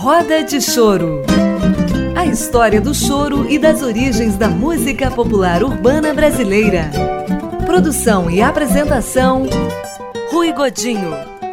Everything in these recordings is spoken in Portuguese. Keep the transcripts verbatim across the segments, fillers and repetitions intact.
Roda de Choro. A história do choro e das origens da música popular urbana brasileira. Produção e apresentação, Rui Godinho.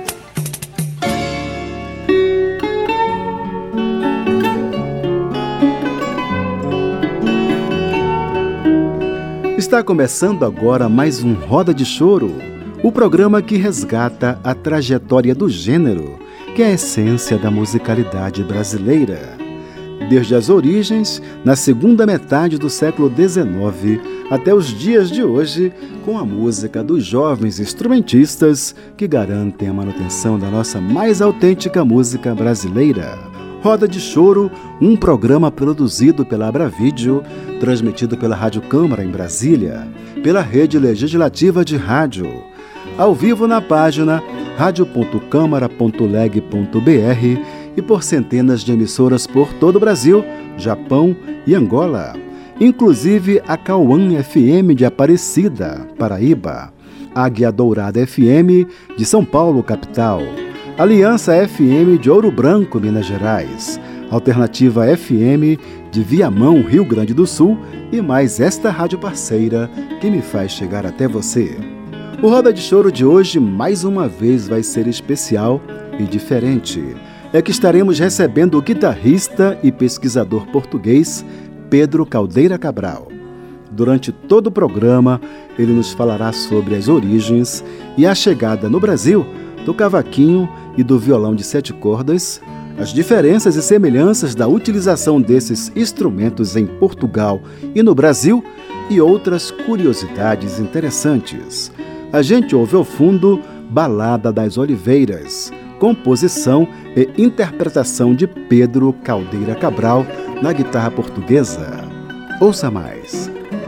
Está começando agora mais um Roda de Choro, o programa que resgata a trajetória do gênero, que é a essência da musicalidade brasileira. Desde as origens, na segunda metade do século dezenove, até os dias de hoje, com a música dos jovens instrumentistas que garantem a manutenção da nossa mais autêntica música brasileira. Roda de Choro, um programa produzido pela Abravídeo, transmitido pela Rádio Câmara em Brasília, pela Rede Legislativa de Rádio, ao vivo na página rádio ponto câmara ponto leg ponto br e por centenas de emissoras por todo o Brasil, Japão e Angola, inclusive a Cauã F M de Aparecida, Paraíba, Águia Dourada F M de São Paulo, capital, Aliança F M de Ouro Branco, Minas Gerais, Alternativa F M de Viamão, Rio Grande do Sul e mais esta rádio parceira que me faz chegar até você. O Roda de Choro de hoje, mais uma vez, vai ser especial e diferente. É que estaremos recebendo o guitarrista e pesquisador português Pedro Caldeira Cabral. Durante todo o programa, ele nos falará sobre as origens e a chegada no Brasil do cavaquinho e do violão de sete cordas, as diferenças e semelhanças da utilização desses instrumentos em Portugal e no Brasil e outras curiosidades interessantes. A gente ouve ao fundo Balada das Oliveiras, composição e interpretação de Pedro Caldeira Cabral na guitarra portuguesa. Ouça mais.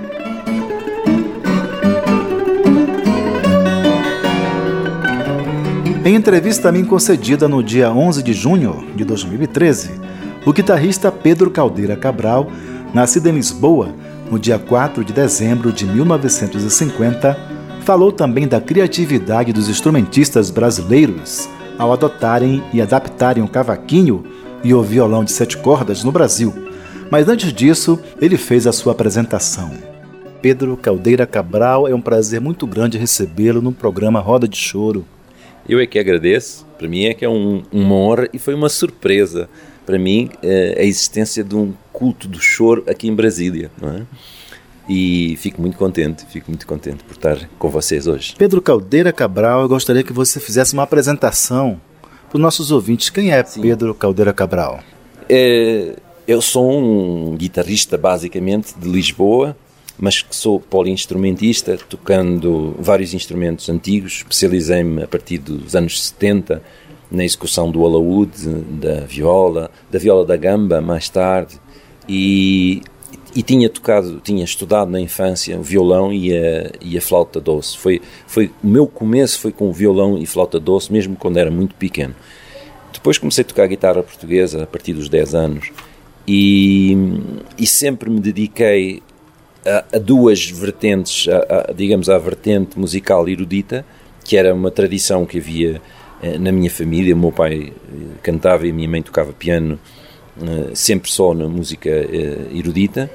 Em entrevista a mim concedida no dia onze de junho de dois mil e treze, o guitarrista Pedro Caldeira Cabral, nascido em Lisboa no dia quatro de dezembro de mil novecentos e cinquenta, falou também da criatividade dos instrumentistas brasileiros ao adotarem e adaptarem o cavaquinho e o violão de sete cordas no Brasil. Mas antes disso, ele fez a sua apresentação. Pedro Caldeira Cabral, é um prazer muito grande recebê-lo no programa Roda de Choro. Eu é que agradeço. Para mim é que é um, uma honra e foi uma surpresa para mim a existência de um culto do choro aqui em Brasília, não é? E fico muito contente, fico muito contente por estar com vocês hoje. Pedro Caldeira Cabral, eu gostaria que você fizesse uma apresentação para os nossos ouvintes. Quem é Sim. Pedro Caldeira Cabral? É, eu sou um guitarrista, basicamente, de Lisboa, mas que sou poliinstrumentista, tocando vários instrumentos antigos. Especializei-me a partir dos anos setenta na execução do alaúde, da viola, da viola da gamba, mais tarde, e... E tinha tocado, tinha estudado na infância o violão e a, e a flauta doce. Foi, foi, o meu começo foi com o violão e flauta doce, mesmo quando era muito pequeno. Depois comecei a tocar guitarra portuguesa a partir dos dez anos e, e sempre me dediquei a, a duas vertentes, a, a, digamos, à vertente musical erudita, que era uma tradição que havia eh, na minha família. O meu pai cantava e a minha mãe tocava piano, Uh, sempre só na música uh, erudita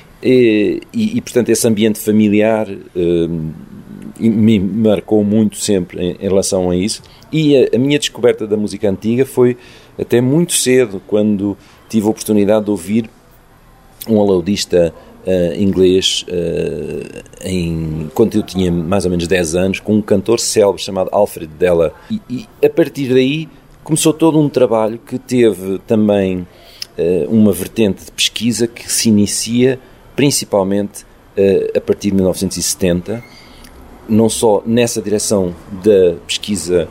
e, e, e, portanto, esse ambiente familiar uh, me marcou muito sempre em, em relação a isso. E a, a minha descoberta da música antiga foi até muito cedo, quando tive a oportunidade de ouvir um alaudista uh, inglês uh, em, quando eu tinha mais ou menos dez anos, com um cantor célebre chamado Alfred Deller, e, e a partir daí começou todo um trabalho que teve também uma vertente de pesquisa que se inicia principalmente uh, a partir de mil novecentos e setenta, não só nessa direção da pesquisa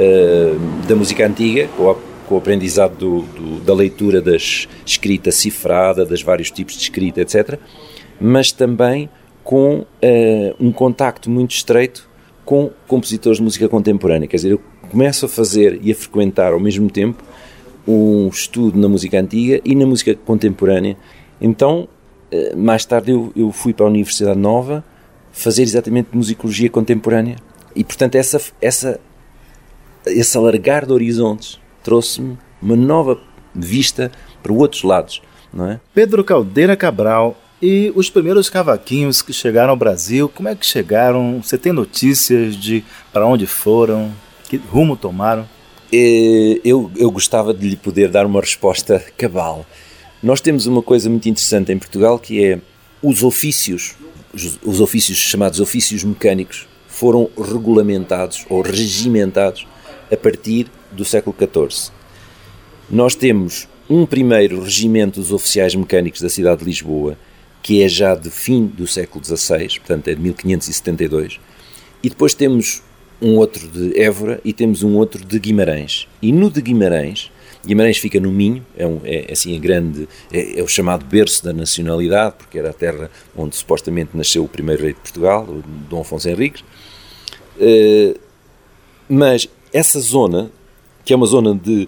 uh, da música antiga, com, a, com o aprendizado do, do, da leitura da escrita cifrada, dos vários tipos de escrita, etcétera, mas também com uh, um contacto muito estreito com compositores de música contemporânea. Quer dizer, eu começo a fazer e a frequentar ao mesmo tempo um estudo na música antiga e na música contemporânea. Então, mais tarde eu, eu fui para a Universidade Nova fazer exatamente musicologia contemporânea e, portanto, essa, essa, esse alargar de horizontes trouxe-me uma nova vista para outros lados, não é? Pedro Caldeira Cabral, e os primeiros cavaquinhos que chegaram ao Brasil, como é que chegaram? Você tem notícias de para onde foram, que rumo tomaram? Eu, eu gostava de lhe poder dar uma resposta cabal. Nós temos uma coisa muito interessante em Portugal, que é os ofícios, os, os ofícios chamados ofícios mecânicos, foram regulamentados ou regimentados a partir do século catorze. Nós temos um primeiro regimento dos oficiais mecânicos da cidade de Lisboa, que é já de fim do século dezasseis, portanto é de mil quinhentos e setenta e dois, e depois temos um outro de Évora e temos um outro de Guimarães. E no de Guimarães, Guimarães fica no Minho, é, um, é assim a grande, é, é o chamado berço da nacionalidade, porque era a terra onde supostamente nasceu o primeiro rei de Portugal, o Dom Afonso Henriques. Uh, mas essa zona, que é uma zona de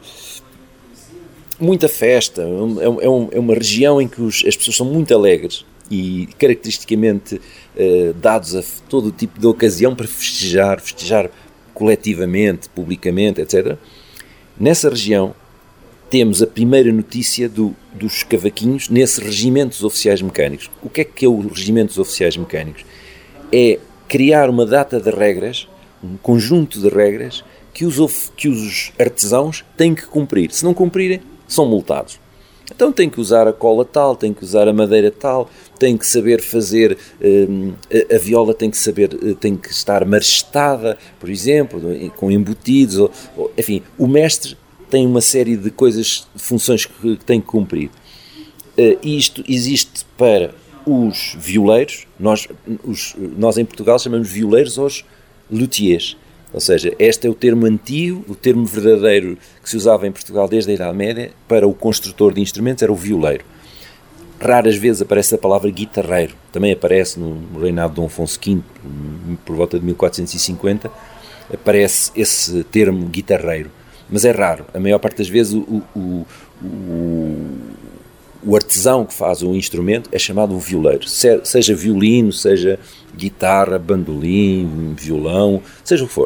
muita festa, é, é, um, é uma região em que os, as pessoas são muito alegres e caracteristicamente eh, dados a todo tipo de ocasião para festejar, festejar coletivamente, publicamente, etcétera. Nessa região temos a primeira notícia do, dos cavaquinhos nesse regimento dos oficiais mecânicos. O que é que é o regimento dos oficiais mecânicos? É criar uma data de regras, um conjunto de regras que os, que os artesãos têm que cumprir. Se não cumprirem, são multados. Então tem que usar a cola tal, tem que usar a madeira tal, tem que saber fazer, um, a, a viola tem que saber, tem que estar marestada, por exemplo, com embutidos, ou, ou, enfim, o mestre tem uma série de coisas, de funções que, que tem que cumprir. Uh, isto existe para os violeiros, nós, os, nós em Portugal chamamos violeiros aos luthiers. Ou seja, este é o termo antigo, o termo verdadeiro que se usava em Portugal desde a Idade Média para o construtor de instrumentos, era o violeiro. Raras vezes aparece a palavra guitarreiro, também aparece no reinado de Dom Afonso quinto, por volta de mil quatrocentos e cinquenta, aparece esse termo guitarreiro, mas é raro. A maior parte das vezes o, o, o, o artesão que faz o instrumento é chamado um violeiro, seja violino, seja guitarra, bandolim, violão, seja o que for.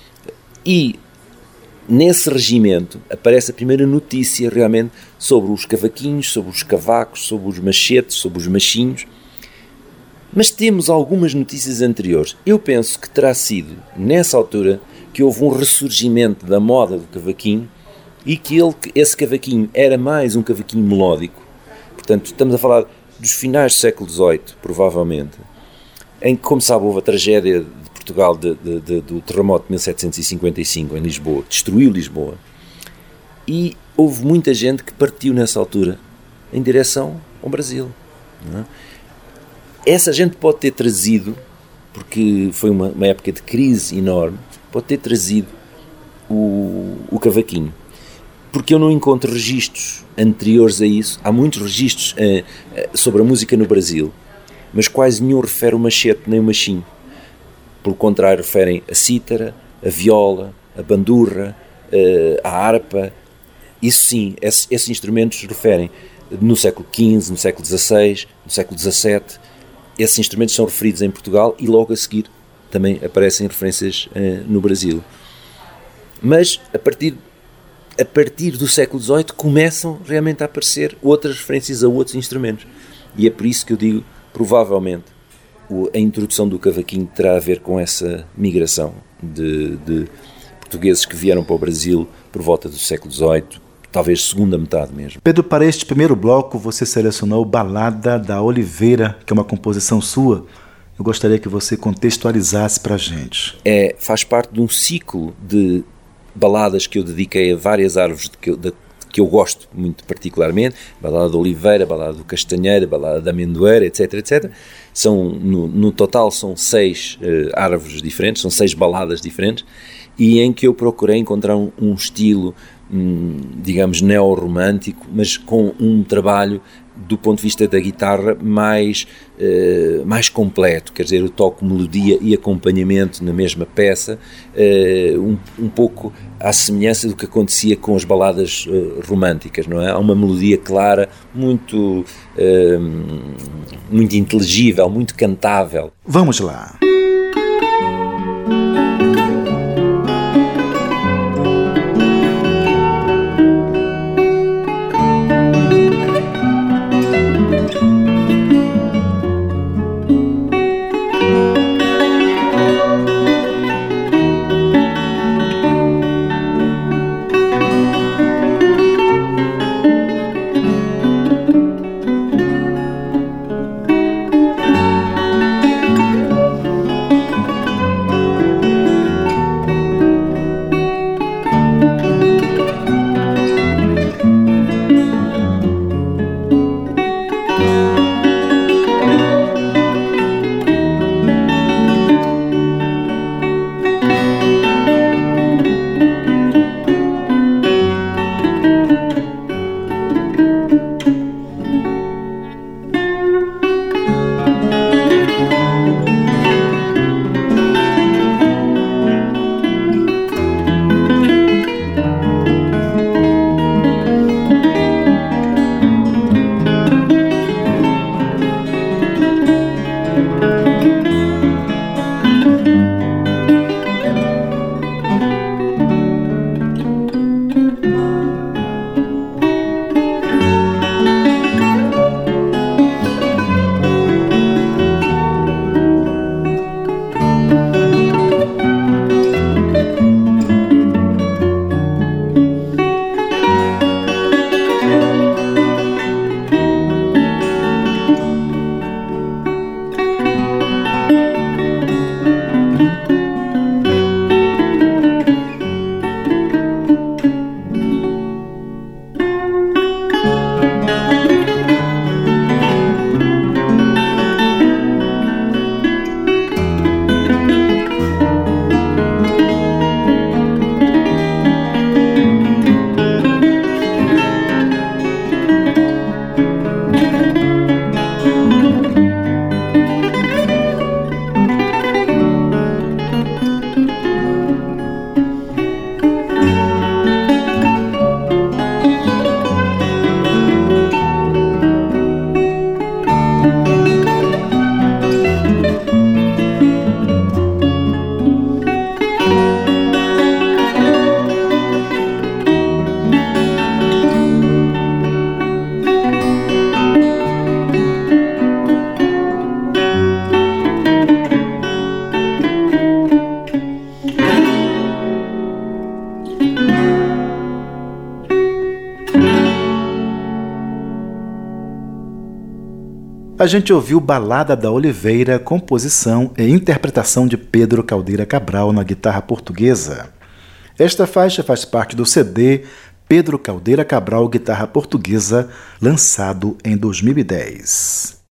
E nesse regimento aparece a primeira notícia realmente sobre os cavaquinhos, sobre os cavacos, sobre os machetes, sobre os machinhos. Mas temos algumas notícias anteriores. Eu penso que terá sido nessa altura que houve um ressurgimento da moda do cavaquinho e que ele, esse cavaquinho era mais um cavaquinho melódico. Portanto, estamos a falar dos finais do século dezoito, provavelmente, em que, como sabe, houve a tragédia de Portugal de, de, de, do terremoto de mil setecentos e cinquenta e cinco em Lisboa, destruiu Lisboa, e houve muita gente que partiu nessa altura em direção ao Brasil. Não é? Essa gente pode ter trazido, porque foi uma, uma época de crise enorme, pode ter trazido o, o cavaquinho. Porque eu não encontro registros anteriores a isso. Há muitos registros uh, uh, sobre a música no Brasil, mas quase nenhum refere o machete nem o machinho. Pelo contrário, referem a cítara, a viola, a bandurra, uh, a harpa. Isso sim, esses, esses instrumentos referem no século quinze, no século dezasseis, no século dezassete. Esses instrumentos são referidos em Portugal e logo a seguir também aparecem referências uh, no Brasil. Mas a partir a partir do século dezoito começam realmente a aparecer outras referências a outros instrumentos. E é por isso que eu digo, provavelmente, a introdução do cavaquinho terá a ver com essa migração de, de portugueses que vieram para o Brasil por volta do século dezoito, talvez segunda metade mesmo. Pedro, para este primeiro bloco você selecionou Balada da Oliveira, que é uma composição sua. Eu gostaria que você contextualizasse para a gente. É, faz parte de um ciclo de baladas que eu dediquei a várias árvores de que, eu, de, que eu gosto muito particularmente, balada da Oliveira, balada do Castanheiro, balada da Amendoeira, etc, etcétera. São, no, no total são seis uh, árvores diferentes, são seis baladas diferentes, e em que eu procurei encontrar um, um estilo, um, digamos, neo-romântico, mas com um trabalho do ponto de vista da guitarra mais, uh, mais completo, quer dizer, eu toco melodia e acompanhamento na mesma peça, uh, um, um pouco à semelhança do que acontecia com as baladas uh, românticas, não é? Há uma melodia clara, muito, uh, muito inteligível, muito cantável. Vamos lá! a gente ouviu Balada da Oliveira, composição e interpretação de Pedro Caldeira Cabral na guitarra portuguesa. Esta faixa faz parte do C D Pedro Caldeira Cabral Guitarra Portuguesa, lançado em dois mil e dez.